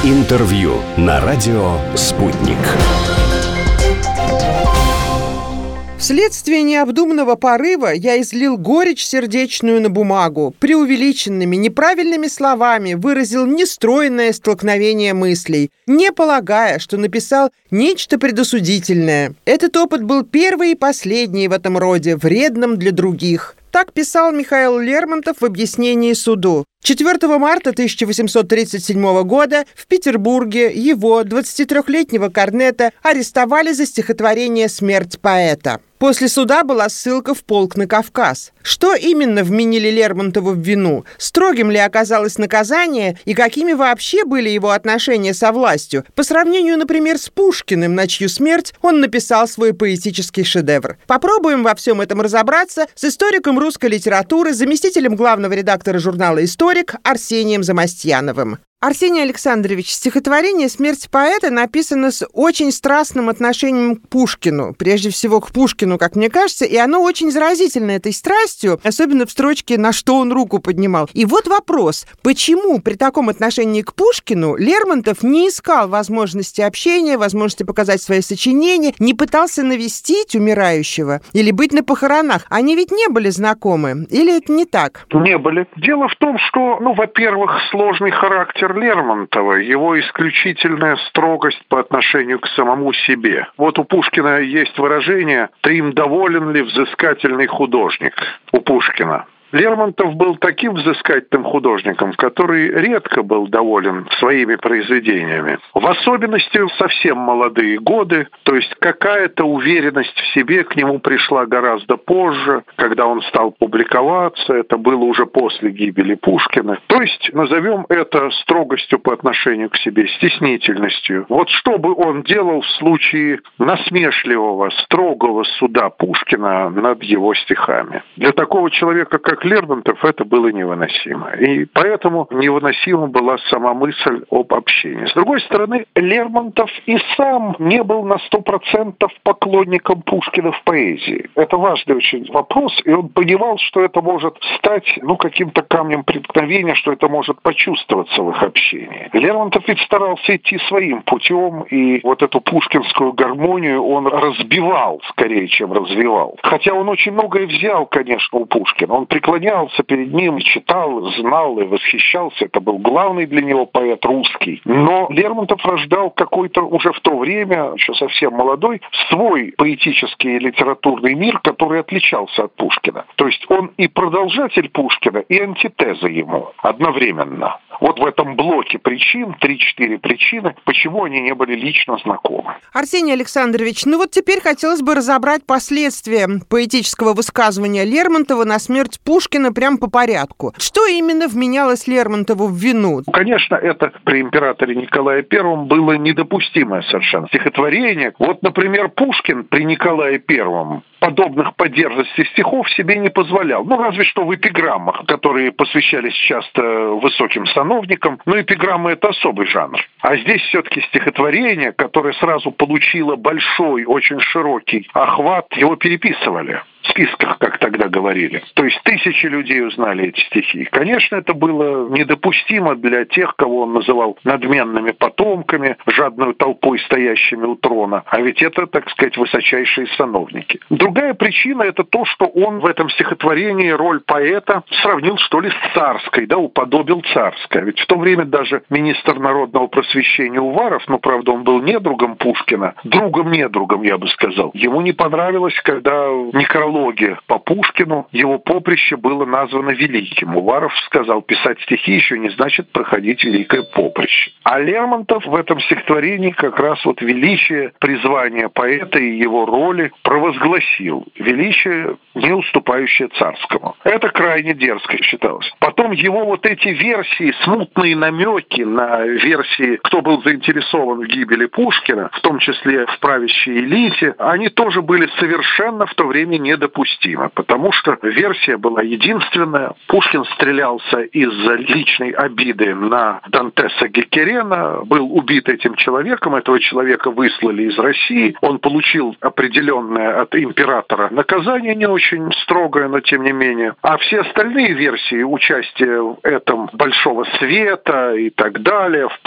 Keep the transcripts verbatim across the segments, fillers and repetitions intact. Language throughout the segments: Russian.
Интервью на радио «Спутник». Вследствие необдуманного порыва я излил горечь сердечную на бумагу, преувеличенными, неправильными словами выразил нестройное столкновение мыслей, не полагая, что написал нечто предосудительное. Этот опыт был первый и последний в этом роде, вредным для других. Так писал Михаил Лермонтов в объяснении суду. четвёртого марта тысяча восемьсот тридцать седьмого года в Петербурге его, двадцатитрёхлетнего корнета, арестовали за стихотворение «Смерть поэта». После суда была ссылка в полк на Кавказ. Что именно вменили Лермонтову в вину? Строгим ли оказалось наказание? И какими вообще были его отношения со властью? По сравнению, например, с Пушкиным, на чью смерть он написал свой поэтический шедевр. Попробуем во всем этом разобраться с историком русской литературы, заместителем главного редактора журнала «Историк» Арсением Замостьяновым. Арсений Александрович, стихотворение «Смерть поэта» написано с очень страстным отношением к Пушкину. Прежде всего к Пушкину, как мне кажется, и оно очень заразительно этой страстью, особенно в строчке «На что он руку поднимал». И вот вопрос, почему при таком отношении к Пушкину Лермонтов не искал возможности общения, возможности показать свои сочинения, не пытался навестить умирающего или быть на похоронах? Они ведь не были знакомы. Или это не так? Не были. Дело в том, что, ну, во-первых, сложный характер Лермонтова, его исключительная строгость по отношению к самому себе. Вот у Пушкина есть выражение «Ты им доволен ли, взыскательный художник?» у Пушкина. Лермонтов был таким взыскательным художником, который редко был доволен своими произведениями. В особенности в совсем молодые годы, то есть какая-то уверенность в себе к нему пришла гораздо позже, когда он стал публиковаться, это было уже после гибели Пушкина. То есть назовем это строгостью по отношению к себе, стеснительностью. Вот что бы он делал в случае насмешливого, строгого суда Пушкина над его стихами? Для такого человека, как Лермонтов, это было невыносимо. И поэтому невыносима была сама мысль об общении. С другой стороны, Лермонтов и сам не был на сто процентов поклонником Пушкина в поэзии. Это важный очень вопрос, и он понимал, что это может стать, ну, каким-то камнем преткновения, что это может почувствоваться в их общении. Лермонтов ведь старался идти своим путем, и вот эту пушкинскую гармонию он разбивал скорее, чем развивал. Хотя он очень многое взял, конечно, у Пушкина. Он преклонялся перед ним, читал, знал и восхищался. Это был главный для него поэт русский. Но Лермонтов рождал какой-то уже в то время, еще совсем молодой, свой поэтический и литературный мир, который отличался от Пушкина. То есть он и продолжатель Пушкина, и антитеза ему одновременно. Вот в этом блоке причин, три-четыре причины, почему они не были лично знакомы. Арсений Александрович, ну вот теперь хотелось бы разобрать последствия поэтического высказывания Лермонтова на смерть Пушкина прямо по порядку. Что именно вменялось Лермонтову в вину? Конечно, это при императоре Николае Первом было недопустимое совершенно стихотворение. Вот, например, Пушкин при Николае Первом подобных по дерзости стихов себе не позволял. Ну, разве что в эпиграммах, которые посвящались часто высоким сановникам. Но эпиграммы — это особый жанр. А здесь все-таки стихотворение, которое сразу получило большой, очень широкий охват, его переписывали. В списках, как тогда говорили. То есть тысячи людей узнали эти стихи. Конечно, это было недопустимо для тех, кого он называл надменными потомками, жадную толпой, стоящими у трона. А ведь это, так сказать, высочайшие сановники. Другая причина — это то, что он в этом стихотворении роль поэта сравнил, что ли, с царской, да, уподобил царской. Ведь в то время даже министр народного просвещения Уваров, ну, правда, он был недругом Пушкина, другом-недругом, я бы сказал. Ему не понравилось, когда некролог по Пушкину, его поприще было названо великим. Уваров сказал, писать стихи еще не значит проходить великое поприще. А Лермонтов в этом стихотворении как раз вот величие призвания поэта и его роли провозгласил. Величие, не уступающее царскому. Это крайне дерзко считалось. Потом его вот эти версии, смутные намеки на версии, кто был заинтересован в гибели Пушкина, в том числе в правящей элите, они тоже были совершенно в то время недопустимы. Допустимо, потому что версия была единственная. Пушкин стрелялся из-за личной обиды на Дантеса Геккерена, был убит этим человеком, этого человека выслали из России, он получил определенное от императора наказание, не очень строгое, но тем не менее. А все остальные версии участия в этом большого света и так далее, вплоть до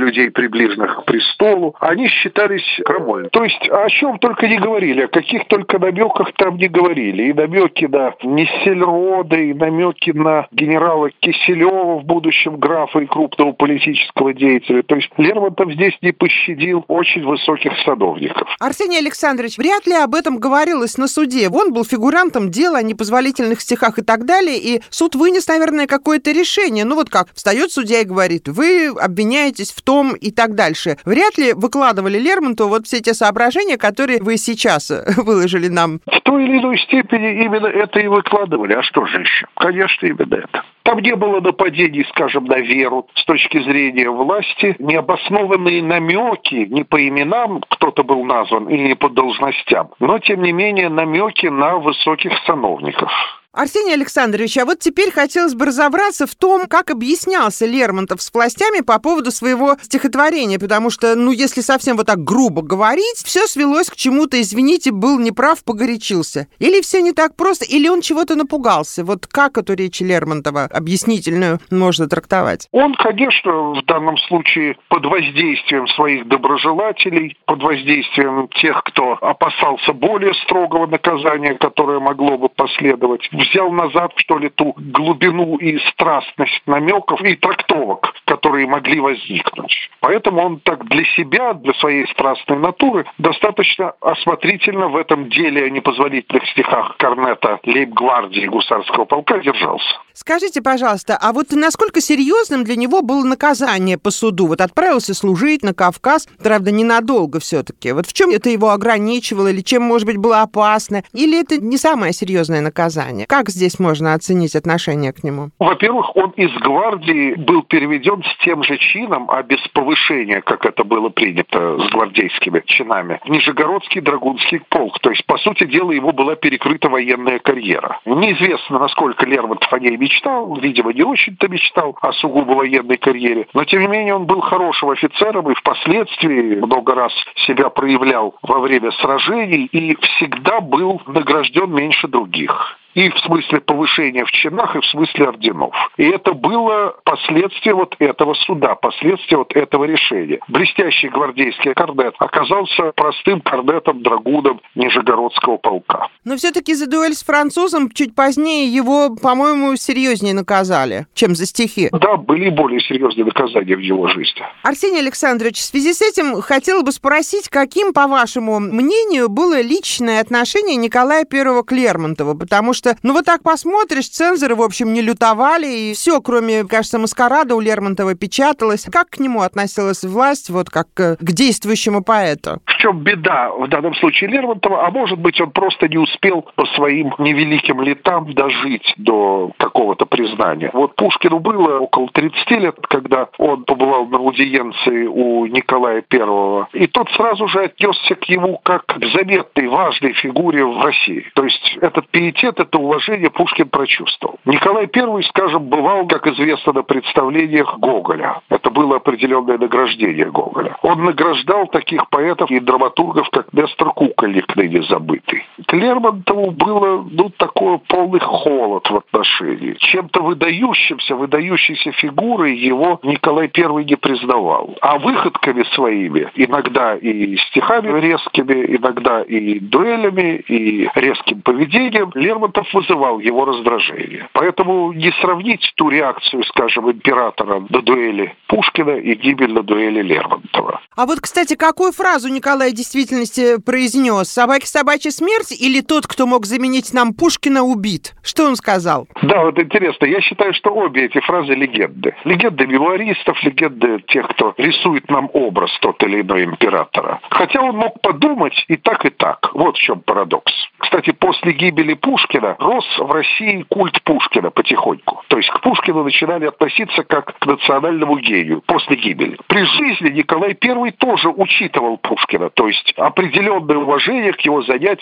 людей, приближенных к престолу, они считались крамольными. То есть о чем только не говорили, о каких только намеках там не говорили. И намеки на Нессельрода, и намеки на генерала Киселева, в будущем графа и крупного политического деятеля. То есть Лермонтов здесь не пощадил очень высоких сановников. Арсений Александрович, вряд ли об этом говорилось на суде. Он был фигурантом дела о непозволительных стихах и так далее, и суд вынес, наверное, какое-то решение. Ну вот как, встает судья и говорит, вы обвиняетесь в том и так дальше. Вряд ли выкладывали Лермонтову вот все те соображения, которые вы сейчас выложили нам. В той или иной степени именно это и выкладывали. А что же еще? Конечно, именно это. Там не было нападений, скажем, на веру с точки зрения власти, необоснованные намеки не по именам кто-то был назван и не по должностям, но, тем не менее, намеки на высоких сановников. Арсений Александрович, а вот теперь хотелось бы разобраться в том, как объяснялся Лермонтов с властями по поводу своего стихотворения, потому что, ну, если совсем вот так грубо говорить, все свелось к чему-то, извините, был неправ, погорячился. Или все не так просто, или он чего-то напугался. Вот как эту речь Лермонтова объяснительную можно трактовать? Он, конечно, в данном случае под воздействием своих доброжелателей, под воздействием тех, кто опасался более строгого наказания, которое могло бы последовать, взял назад, что ли, ту глубину и страстность намеков и трактовок, которые могли возникнуть. Поэтому он так для себя, для своей страстной натуры, достаточно осмотрительно в этом деле о непозволительных стихах корнета лейб-гвардии гусарского полка держался. Скажите, пожалуйста, а вот насколько серьезным для него было наказание по суду? Вот отправился служить на Кавказ, правда, ненадолго все-таки. Вот в чем это его ограничивало, или чем, может быть, было опасно? Или это не самое серьезное наказание? Как здесь можно оценить отношение к нему? Во-первых, он из гвардии был переведен с тем же чином, а без повышения, как это было принято с гвардейскими чинами, в Нижегородский драгунский полк. То есть, по сути дела, его была перекрыта военная карьера. Неизвестно, насколько Лермонтов о ней мечтал, видимо, не очень-то мечтал о сугубо военной карьере, но, тем не менее, он был хорошим офицером и впоследствии много раз себя проявлял во время сражений и всегда был награжден меньше других. И в смысле повышения в чинах, и в смысле орденов. И это было последствие вот этого суда, последствие вот этого решения. Блестящий гвардейский корнет оказался простым корнетом-драгуном Нижегородского полка. Но все-таки за дуэль с французом чуть позднее его, по-моему, серьезнее наказали, чем за стихи. Да, были более серьезные наказания в его жизни. Арсений Александрович, в связи с этим хотела бы спросить, каким, по вашему мнению, было личное отношение Николая Первого к Лермонтову, потому что Что, ну вот так посмотришь, цензоры, в общем, не лютовали, и все, кроме, кажется, маскарада у Лермонтова печаталось. Как к нему относилась власть, вот как к, к действующему поэту? В чем беда в данном случае Лермонтова? А может быть, он просто не успел по своим невеликим летам дожить до какого-то признания. Вот Пушкину было около тридцати лет, когда он побывал на аудиенции у Николая Первого, и тот сразу же отнесся к нему как к заметной, важной фигуре в России. То есть этот пиетет, это уважение Пушкин прочувствовал. Николай Первый, скажем, бывал, как известно, на представлениях Гоголя. Это было определенное награждение Гоголя. Он награждал таких поэтов и драматургов, как Нестор Кукольник, ныне забытый. К Лермонтову было, ну, такой полный холод в отношении. Чем-то выдающимся, выдающейся фигурой его Николай Первый не признавал. А выходками своими, иногда и стихами резкими, иногда и дуэлями, и резким поведением, Лермонтов вызывал его раздражение. Поэтому не сравнить ту реакцию, скажем, императора на дуэли Пушкина и гибель на дуэли Лермонтова. А вот, кстати, какую фразу Николай в действительности произнес? «Собаки собачья смерть» или «тот, кто мог заменить нам Пушкина, убит»? Что он сказал? Да, вот интересно. Я считаю, что обе эти фразы легенды. Легенды мемуаристов, легенды тех, кто рисует нам образ тот или иной императора. Хотя он мог подумать и так, и так. Вот в чем парадокс. Кстати, после гибели Пушкина рос в России культ Пушкина потихоньку. То есть к Пушкину начинали относиться как к национальному гению после гибели. При жизни Николай Первый тоже учитывал Пушкина. То есть определенное уважение к его занятиям было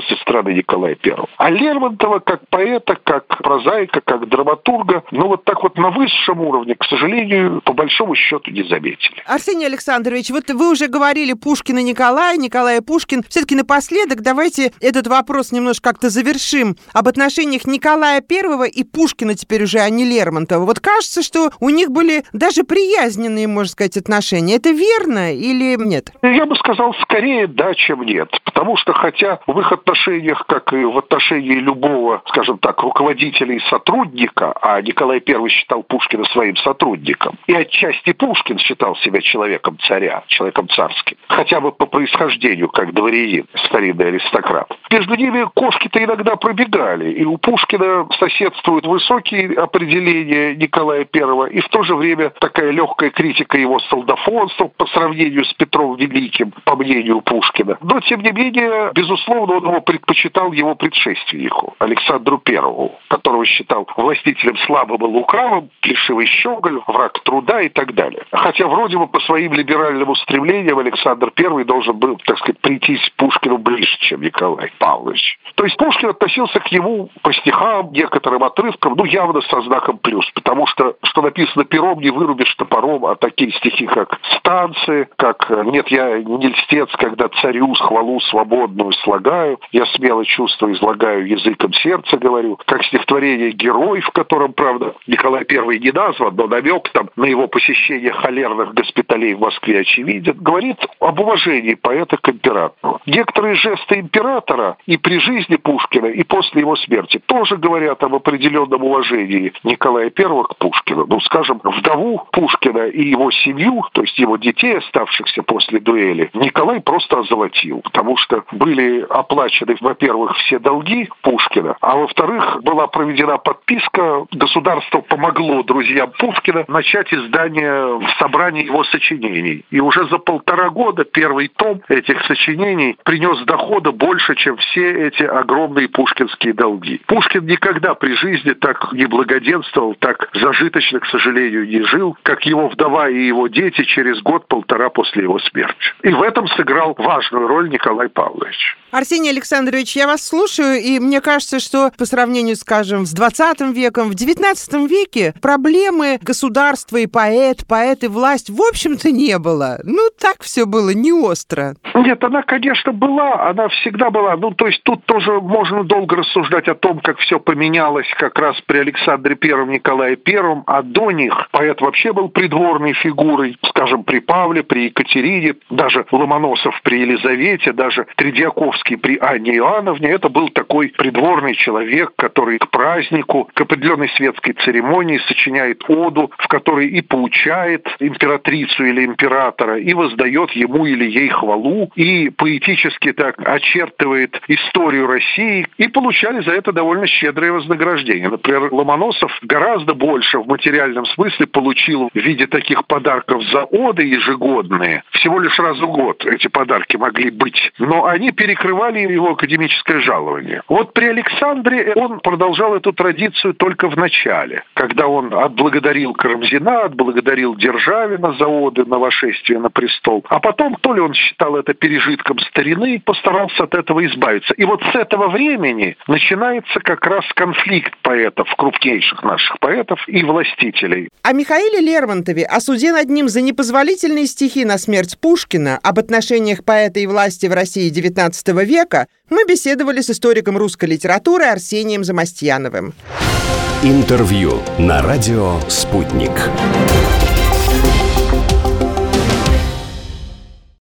со стороны Николая Первого. А Лермонтова как поэта, как прозаика, как драматурга, ну вот так вот на высшем уровне, к сожалению, по большому счету не заметили. Арсений Александрович, вот вы уже говорили Пушкин и Николай, Николай и Пушкин. Все-таки напоследок давайте этот вопрос немножко как-то завершим. Об отношениях Николая Первого и Пушкина теперь уже, а не Лермонтова. Вот кажется, что у них были даже приязненные, можно сказать, отношения. Это верно или нет? Я бы сказал, скорее да, чем нет. Потому что, хотя в их отношениях, как и в отношении любого, скажем так, руководителя и сотрудника, а Николай Первый считал Пушкина своим сотрудником, и отчасти Пушкин считал себя человеком царя, человеком царским, хотя бы по происхождению, как дворянин, старинный аристократ. Между ними кошки-то иногда пробегали, и у Пушкина соседствуют высокие определения Николая Первого, и в то же время такая легкая критика его солдафонства по сравнению с Петром Великим, по мнению Пушкина. Но, тем не менее, безусловно, он его предпочитал его предшественнику, Александру Первому, которого считал властителем слабым и лукавым, плешивый щеголь, враг труда и так далее. Хотя вроде бы по своим либеральным устремлениям Александр Первый должен был, так сказать, прийтись Пушкину ближе, чем Николай Павлович. То есть Пушкин относился к нему по стихам, некоторым отрывкам, ну, явно со знаком плюс, потому что, что написано пером, не вырубишь топором, а такие стихи, как «Станцы», как «Нет, я не льстец, когда царю хвалу свободную слагаю, я смело чувство излагаю, языком сердца говорю», как стихотворение «Герой», в котором, правда, Николай Первый не назван, но намек там на его посещение холерных госпиталей в Москве очевиден, говорит об уважении поэта к императору. Некоторые жесты императора и при жизни Пушкина, и после его смерти тоже говорят об определенном уважении Николая Первого к Пушкину. Ну, скажем, вдову Пушкина и его семью, то есть его детей, оставшихся после дуэли, Николай просто озолотил, потому что были оплачены, во-первых, все долги Пушкина, а во-вторых, была проведена подписка, государство помогло друзьям Пушкина начать издание собрания его сочинений. И уже за полтора года первый том этих сочинений принес дохода больше, чем все эти огромные пушкинские долги. Пушкин никогда при жизни так не благоденствовал, так зажиточно, к сожалению, не жил, как его вдова и его дети через год-полтора после его смерти. И в этом сыграл важную роль Николай Павлович. Арсений Александрович, я вас слушаю, и мне кажется, что по сравнению, скажем, с двадцатым веком, в девятнадцатом веке проблемы государства и поэт, поэт и власть, в общем-то, не было. Ну, так все было, не остро. Нет, она, конечно, была, она всегда была. Ну, то есть тут тоже можно долго рассуждать о том, как все поменялось как раз при Александре Первом, Николае Первом, а до них поэт вообще был придворной фигурой, скажем, при Павле, при Екатерине, даже Ломоносов при Елизавете, даже Тредьяковский при Анне Иоанновне. Это был такой придворный человек, который к празднику, к определенной светской церемонии сочиняет оду, в которой и поучает императрицу или императора, и воздает ему или ей хвалу, и поэтически так очертывает историю России, и получали за это довольно щедрое вознаграждение. Например, Ломоносов гораздо больше в материальном смысле получил в виде таких подарков за оды ежегодные. Всего лишь раз в год эти подарки могли быть, но они перекрывали его академическое жалование. Вот при Александре он продолжал эту традицию только в начале, когда он отблагодарил Карамзина, отблагодарил Державина за оды на восшествие на престол, а потом, то ли он считал это пережитком старины, постарался от этого избавиться. И вот с этого времени начинается как раз конфликт поэтов, крупнейших наших поэтов и властителей. О Михаиле Лермонтове, о суде над ним за непозволительные стихи на смерть Пушкина, об отношениях поэта и власти в России девятнадцатого века мы беседовали с историком русской литературы Арсением Замостьяновым. Интервью на радио «Спутник».